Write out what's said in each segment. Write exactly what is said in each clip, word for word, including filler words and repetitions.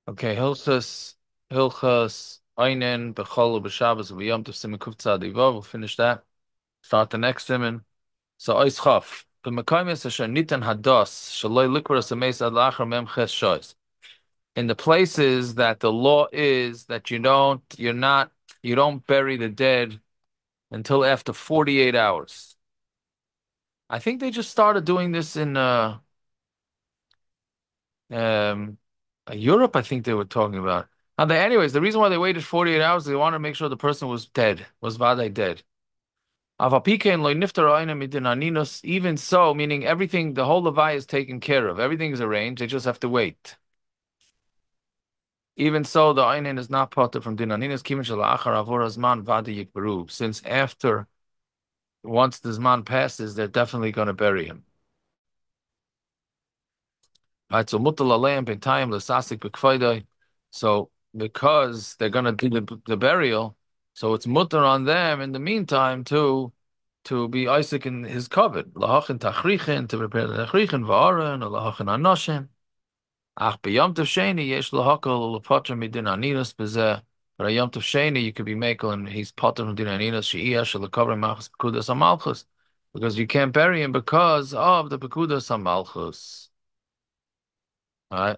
Okay, Hilchas, Hilchas, Einen, Bechol, B'Shabbos, V'Yom Tov, Siman Kuf Tzad Vav. We'll finish that. Start the next siman. So, Ois Chaf. B'Mekayim Asher Nitan Hados, Shaloi Likras Ameis Ad Lachar Mem Ches Shois. In the places that the law is that you don't, you're not, you don't bury the dead until after forty-eight hours. I think they just started doing this in uh um Europe. I think they were talking about. And they, anyways, the reason why they waited forty-eight hours, they wanted to make sure the person was dead, was vade dead. Avapikein lo niftar oina midin aninos. Even so, meaning everything, the whole Levi is taken care of. Everything is arranged. They just have to wait. Even so, the Einin is not parted from din aninos kimin shalachar avor azman vade yikberu. Since after, once the zman passes, they're definitely going to bury him. Right, so mutal aleim b'tayim l'sasik b'kfaydai. So because they're gonna do the, the burial, so it's mutter on them in the meantime to to be Isaac in his covet. Lahachin tachrichin, to prepare the tachrichin v'aron or lahachin anoshim. Ach b'yom tov sheni yesh lahakol l'potter midin aninos b'zeh. But a yom tov sheni you could be makel and he's potter midin aninos she'iyah l'kover machas pekudas hamalchus, because you can't bury him because of the pekudas hamalchus. All right.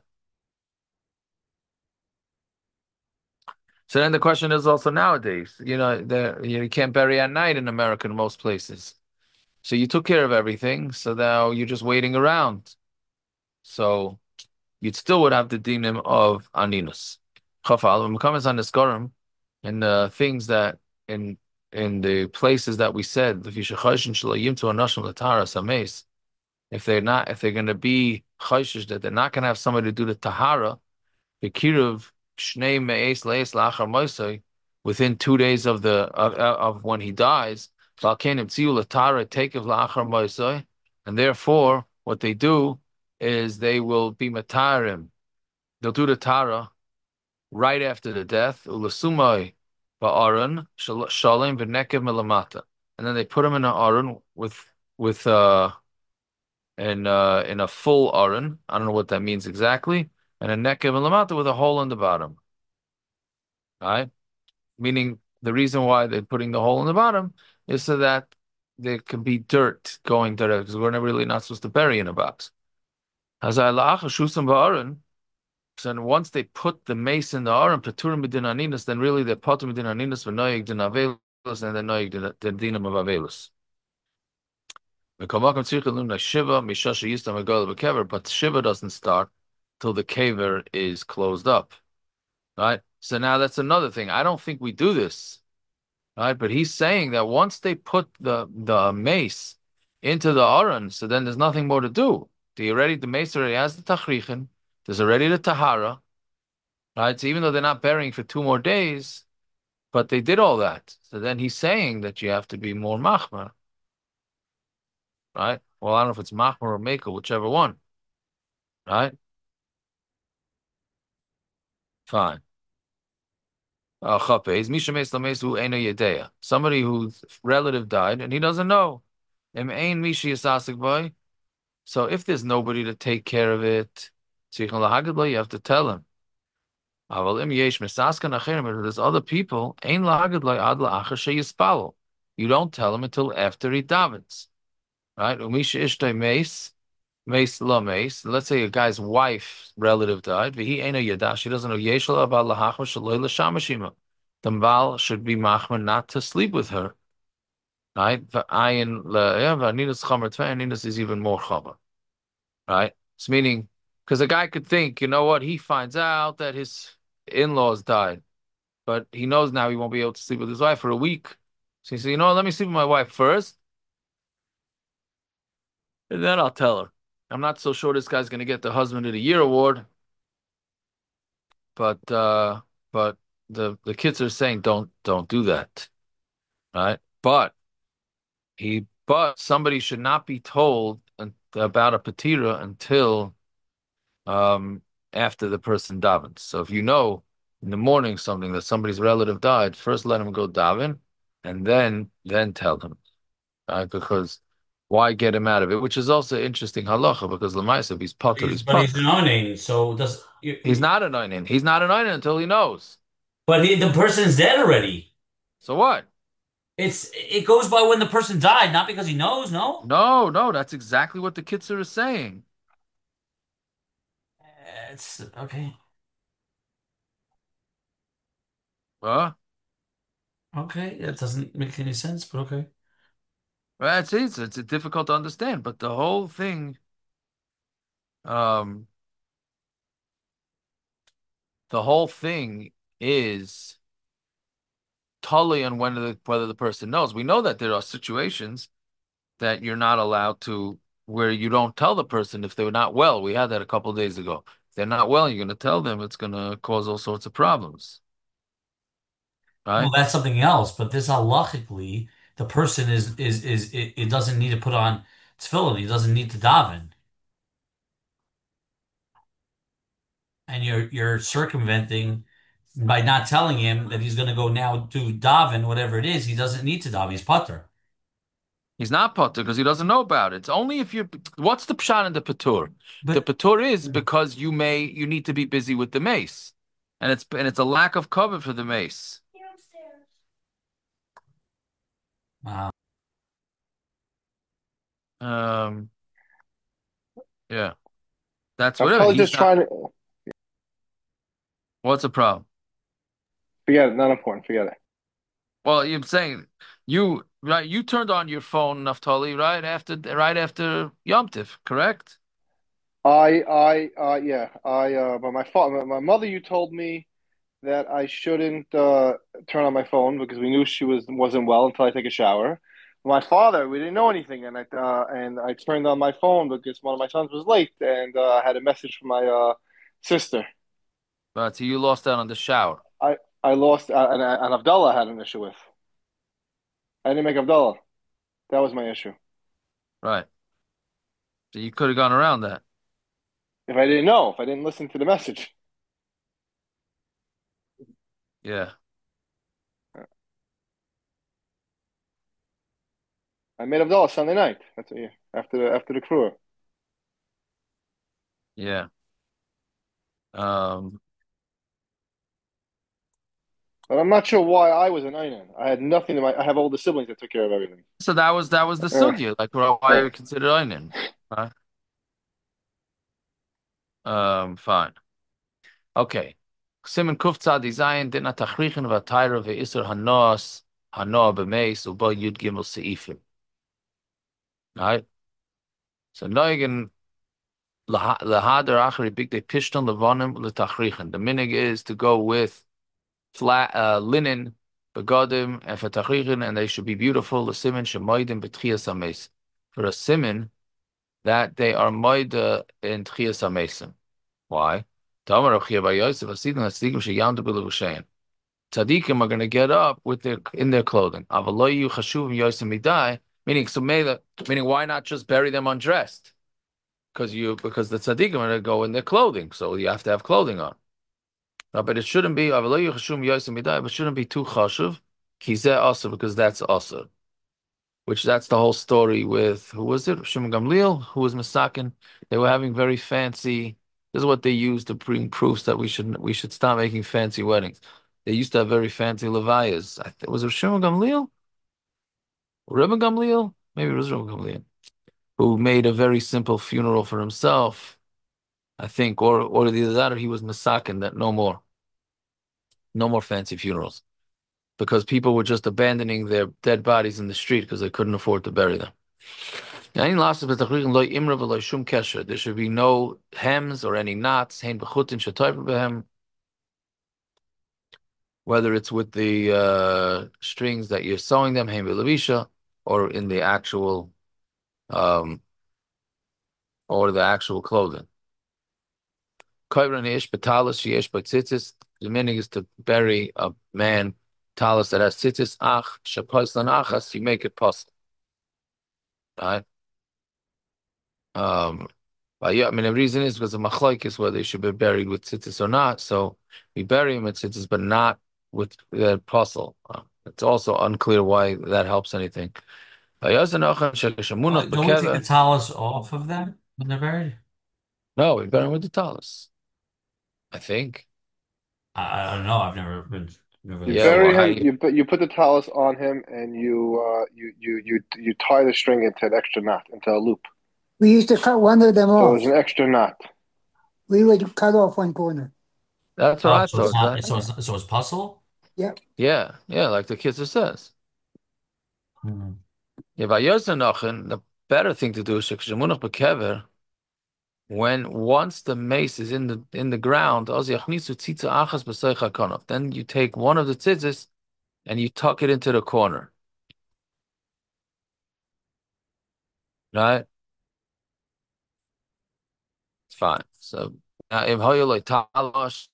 So then the question is also nowadays, you know, the, you can't bury at night in America in most places. So you took care of everything, so now you're just waiting around. So you still would have the dinim of aninus. Chafal, when it comes on the skorim, and the things that in in the places that we said, if they're not, if they're going to be chayshish, that they're not going to have somebody to do the tahara, the kiruv shnei me'es le'es la'achar moisei, within two days of the of, of when he dies, valkenim tziu l'tara takev la'achar moisei, and therefore what they do is they will be matarim. They'll do the tara right after the death. Ulasumai ba'aron shalem v'nekev melamata, and then they put him in an aron with with uh in uh in a full aron. I don't know what that means exactly, and a nekev melamata with a hole in the bottom. Right? Meaning the reason why they're putting the hole in the bottom is so that there can be dirt going there, because we're never really not supposed to bury in a box. So then once they put the mace in the aron, peturim b'din aninas, then really they're potum b'din aninas v'noyeg din avelus, and then noyeg din dinam of avelus. But Shiva doesn't start till the caver is closed up. Right? So now that's another thing. I don't think we do this. Right? But he's saying that once they put the the mace into the aron, so then there's nothing more to do. The already the mace already has the tachrichin, there's already the tahara, right? So even though they're not burying for two more days, but they did all that. So then he's saying that you have to be more machmer, right? Well, I don't know if it's machmer or makel, whichever one, right? Fine. Uh, chapez, misha meis lameis hu eino yedeya. Somebody whose relative died and he doesn't know. Im ein mishi yisasik boy. So if there's nobody to take care of it, you have to tell him. Aval im yesh misaskan acherim, if there's other people, ein lahagid lo ad la'achar sheyispalo. You don't tell him until after he davens, right? Umisha ishtay meis, meis la meis. Let's say a guy's wife relative died, v'hi eino yadash. She doesn't know yesh la abal lahachar shaloi l'shamashima. The Baal should be machmer not to sleep with her, right? V'ayin la yeah, v'aninas chamer tvei, is even more chamer. Right? It's meaning, because a guy could think, you know what, he finds out that his in-laws died, but he knows now he won't be able to sleep with his wife for a week. So he said, you know what, let me sleep with my wife first, and then I'll tell her. I'm not so sure this guy's going to get the Husband of the Year award, but uh, but the the kids are saying don't don't do that, right? But he but somebody should not be told about a patira until um, after the person davens. So if you know in the morning something that somebody's relative died, first let him go daven, and then then tell him, right? Because Why get him out of it? Which is also interesting halacha because Lamaisa, he's potter, He's he's but he's potter. an owning, so does He's he, not an oinen. He's not an oinen until he knows. but he, the person's dead already. So what? It's it goes by when the person died, not because he knows, no? No, no, that's exactly what the Kitzur is saying. Uh, It's okay. Huh? Okay, that doesn't make any sense, but okay. That's it. It's, it's difficult to understand, but the whole thing, um, the whole thing is totally on when the, whether the person knows. We know that there are situations that you're not allowed to, where you don't tell the person if they're not well. We had that a couple of days ago. If they're not well, you're going to tell them it's going to cause all sorts of problems, Well, right? that's something else, but this halachically, the person is is is it, it doesn't need to put on tefillin. He doesn't need to daven, and you're you're circumventing by not telling him that he's going to go now do daven, whatever it is. He doesn't need to daven. He's putter. He's not potter because he doesn't know about it. It's only if you're. What's the pshat in the patur? The But patur is because you may you need to be busy with the mace, and it's and it's a lack of cover for the mace. uh, Um, yeah, that's I'm whatever. probably He's just not. trying to What's the problem? forget it. Not important. Forget it. Well, you're saying you right. You turned on your phone, Naftali, right after right after Yom Tif, correct? I, I, uh, yeah, I, uh, but my father, my mother, you told me that I shouldn't uh, turn on my phone because we knew she was wasn't well until I take a shower. My father, we didn't know anything, and I uh, and I turned on my phone because one of my sons was late, and uh, I had a message from my uh, sister. But so you lost out on the shower, I I lost, uh, and, and Abdullah had an issue with. I didn't make Abdullah. That was my issue. right? So you could have gone around that. If I didn't know, if I didn't listen to the message, Yeah, I made Abdullah Sunday night. That's yeah, after the after the crew. yeah. Um, But I'm not sure why I was an Einan. I had nothing to my. I have older siblings that took care of everything. so that was that was the Uh, sugya, like why uh, you consider oinen, right? Um, fine. Okay. Simen Kuf Tzad Zayin Dina Tachrichin V'Atayra Ve'Isur Hanos Hanoah B'Meis Uba Yud Gimel Seifim. Right. So Neugen Lahader Achri Big Day Pishton Levonim L'Tachrichin. The minig is to go with flat uh, linen, begodim, and for tachrichin, and they should be beautiful. The simin shemoidim betchias ames. For a simin that they are moida in tchias amesim. Why? Tamar Rav Chia bar Yosef Hasidim Hasidim sheyamdu b'levushein. Tzaddikim are going to get up with their in their clothing. Avaloyu chashuvim Yosef midai. Meaning, so mela, meaning, why not just bury them undressed? Because you because the tzaddikim are going to go in their clothing, so you have to have clothing on. No, but it shouldn't be avaloyu chashuvim Yosef midai. But shouldn't be too chashuv. Kizeh also because that's also. Which that's the whole story with who was it? Shimon Gamliel, who was Masakin. They were having very fancy. This is what they used to bring proofs that we should we should stop making fancy weddings. They used to have very fancy levayas. I think was it Shimon Gamliel? Rebbe Gamliel? Maybe it was Rebbe Gamliel, who made a very simple funeral for himself. I think, or or either that or he was Masakin that no more, no more fancy funerals because people were just abandoning their dead bodies in the street because they couldn't afford to bury them. There should be no hems or any knots, whether it's with the uh, strings that you're sewing them, or in the actual um, or the actual clothing. The meaning is to bury a man talis that has tzitzis, ach, shapaslan achas, you make it possible. Right? Um, but yeah, I mean, the reason is because the machlok is whether they should be buried with tzitzis or not. So we bury him with tzitzis, but not with the apostle. Uh, it's also unclear why that helps anything. Uh, don't we take the talus off of them when they're buried? No, we bury him with the talus, I think. I, I don't know. I've never been never You been Yeah, sure. well, bury how him. you? You put you put the talus on him, and you uh, you you you you tie the string into an extra knot, into a loop. We used to cut one of them So there's off. an extra knot. We would cut off one corner. That's what Oh, I so it's thought, not. Zach. So it's so it's puzzle. Yep. Yeah, yeah, like the Kitzur says. Hmm. Yeah, by Yosef the better thing to do is shemunach bekever. When once the mace is in the in the ground, then you take one of the tzitzis and you tuck it into the corner, right? It's fine. So now if hoyolay talash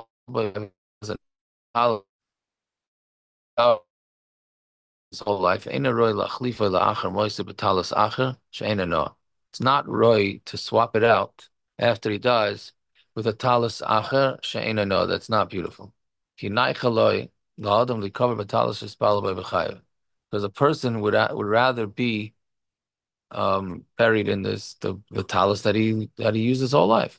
his whole life, ain't a roy lachlifa la'acher moise betalas acher she'ena no. It's not roy to swap it out after he dies with a talis acher she'ena no. That's not beautiful. If you naichaloi la'adam likover betalas yispal by b'chayev, because a person would would rather be um, buried in this the, the talus that he that he used his whole life.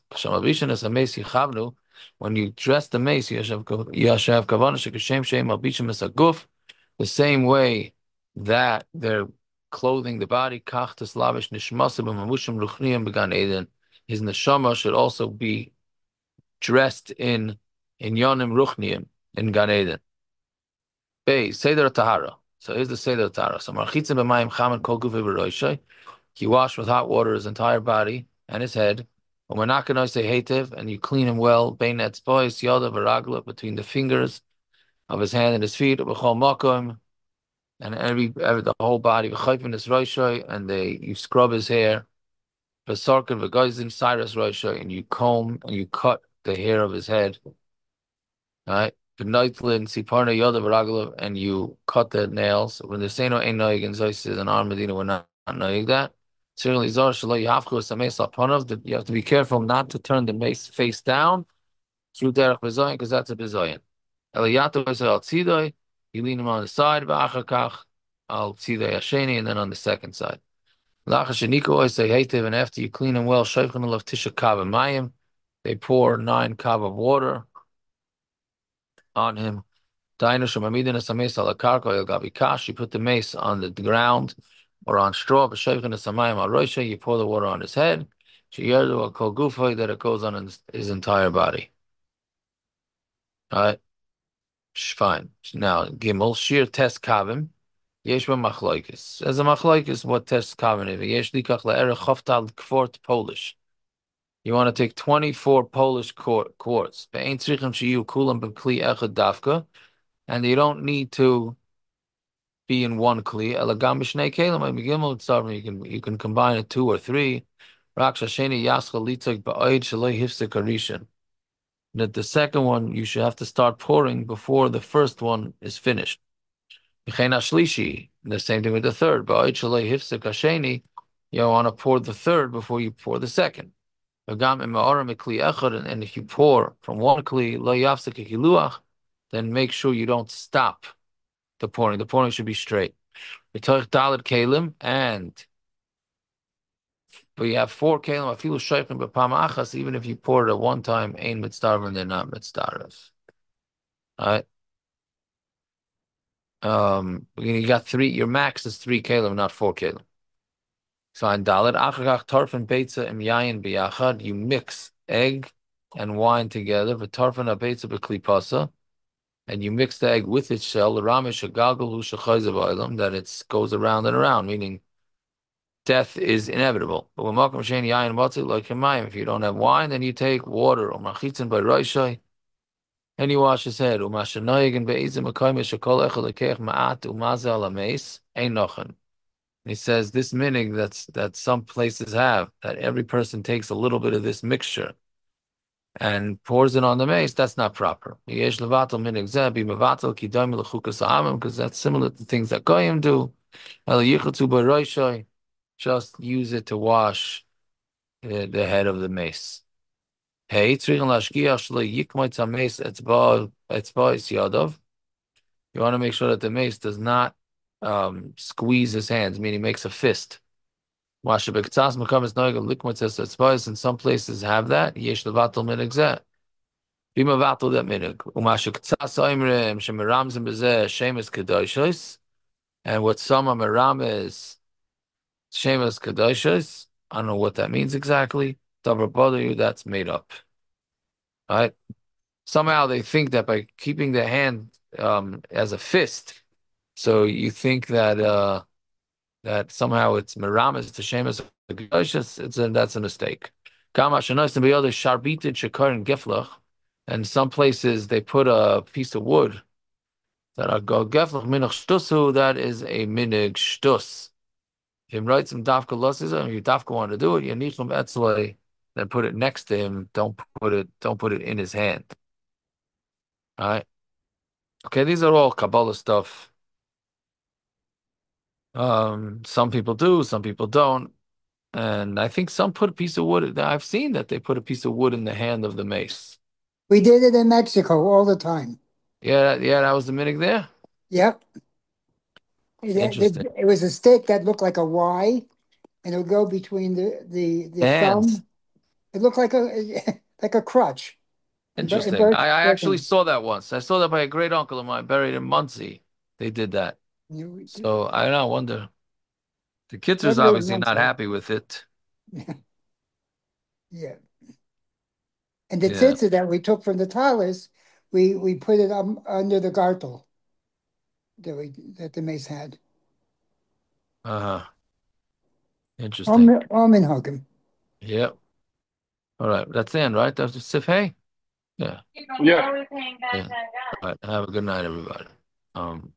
When you dress the mace, yashav kavana shekashem shem albishim is a guf, the same way that they're clothing the body. Kach teslavish nishmasim b'mamushim ruchniim began eden. His neshama should also be dressed in in yonim ruchniim in Gan Eden. Bay seder tahara. So here's the seder tahara. So marchitzim b'mayim cham and kol gufei b'roishay. He washed with hot water his entire body and his head. When we're not going to say hativ, and you clean him well, bein etzbois yada v'ragla, between the fingers of his hand and his feet, b'chol makom, and every, every the whole body, v'chayfin his roishay, and they you scrub his hair, v'sarkin v'goizim cyrus roishay, and you comb and you cut the hair of his head, right? V'noitlin siparna yada v'ragla, and you cut the nails. When they say no ein noig and zois is an armadillo, we're not, not noig that. Certainly, you have to be careful not to turn the mace face down through derech bezoyin, because that's a bezoyin. Eliyato is al tzidoi. You lean him on the side, v'achakach al tzidoi hasheni, and then on the second side. Lachasheniko say hatev, and after you clean him well, shaychan alav tisha kav mayim. They pour nine kav of water on him. You put the mace on the ground or on straw. You pour the water on his head. That it goes on his, his entire body. All right, fine. Now gimel shir test kavim. Yesh machloikis. As a machloikis, what test kavim is? Yesh likach le'erech choftal kvort Polish. You want to take twenty-four Polish quarts. Be'ein tzrichem shiyu kulam b'kli echad dafka. And you don't need to be in one kli. Elagam b'shnei kelim. You can you can combine it two or three. Rak shasheni yaschal litzig ba'oid shaloi hifsek arishan. That the second one you should have to start pouring before the first one is finished. V'chein ashlishi. The same thing with the third. Ba'oid shaloi hifsek hasheni. You want to pour the third before you pour the second. And if you pour from one kli lo yafsek kiluach, then make sure you don't stop the pouring. The pouring should be straight. Kalim, and but you have four kalim. I feel shaykhim b'pam achas. Even if you pour it at one time, ain mitzdarv, and they're not mitzdarv. All right. Um, you got three. Your max is three kalim, not four kalim. So on dalet achakach tarfin beitza im yayin biyachad. You mix egg and wine together. V'tarfin a beitza b'klipasa. And you mix the egg with its shell, that it goes around and around, meaning death is inevitable. But when if you don't have wine, then you take water, and you wash his head. He says this minig that's that some places have, that every person takes a little bit of this mixture and pours it on the mace, that's not proper. Because that's similar to things that Goyim do. Just use it to wash uh, the head of the mace. Hey, you want to make sure that the mace does not um, squeeze his hands, meaning makes a fist. In some places have that. Yesh levatel minig zeh. Bima vatel that minig. Umasha k'tzas oimrim shemiramzim b'zeh shemes kedoshos. And what some are meram is shemes kedoshos. I don't know what that means exactly. Davar bodu, that's made up. Right? Somehow they think that by keeping the hand um, as a fist, so you think that uh, that somehow it's miramis to shemus. It's a, that's a mistake. And some places they put a piece of wood that are go geflach minach shtusu. That is a minig shtus. If he writes some dafka losses, and you dafka want to do it, you need some etzlei. Then put it next to him. Don't put it. Don't put it in his hand. All right. Okay, these are all Kabbalah stuff. Um, some people do, some people don't. And I think some put a piece of wood. I've seen that they put a piece of wood in the hand of the mace. We did it in Mexico all the time. Yeah, yeah, that was the minig there. Yep. It, Interesting. it, it was a stick that looked like a Y, and it would go between the the, the The hands. thumb. It looked like a like a crutch. In Bir- in Interesting. Bir- I, I actually Birkenhead. saw that once. I saw that by a great uncle of mine buried in Muncie. They did that. You- So I don't know, I wonder. The kids was Maybe it was obviously not Muncie. happy with it. Yeah. And the Yeah. tzitza that we took from the talis, we we put it um, under the gartel that we that the mace had. Uh-huh. Interesting. Almond hugim. Yep. All right. That's the end, right? That's the Sif Hey? Yeah. Yeah. Yeah. All right. Have a good night, everybody. Um